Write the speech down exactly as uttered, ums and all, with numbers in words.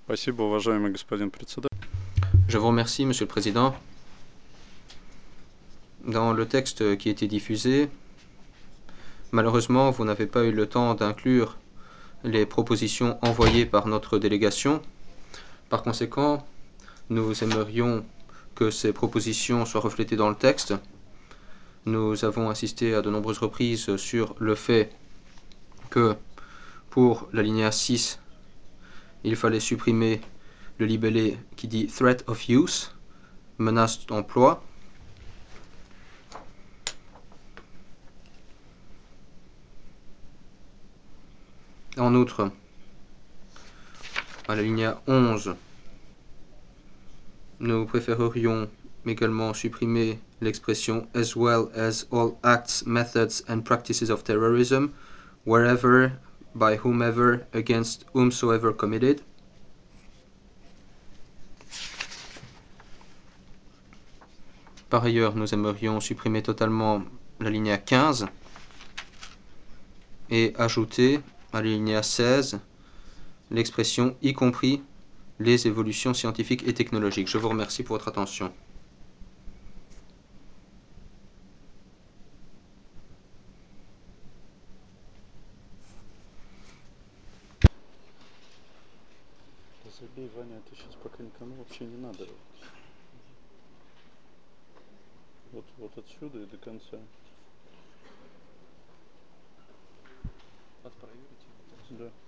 Спасибо, уважаемый господин председатель. Je vous remercie, Monsieur le Président. Dans le texte qui a été diffusé, malheureusement, vous n'avez pas eu le temps d'inclure les propositions envoyées par notre délégation. Par conséquent, nous aimerions que ces propositions soient reflétées dans le texte. Nous avons insisté à de nombreuses reprises sur le fait que pour l'alinéa six, il fallait supprimer le libellé qui dit Threat of Use, menace d'emploi. En outre, à l'alinéa onze, nous préférerions également supprimer l'expression as well as all acts, methods and practices of terrorism, wherever, by whomever, against whomsoever committed. Par ailleurs, nous aimerions supprimer totalement l'alinéa quinze et ajouter à l'alinéa seize l'expression y compris les évolutions scientifiques et technologiques. Je vous remercie pour votre attention. Забей, Ваня, это сейчас пока никому вообще не надо. Вот, вот отсюда и до конца. Вас проверить? Да.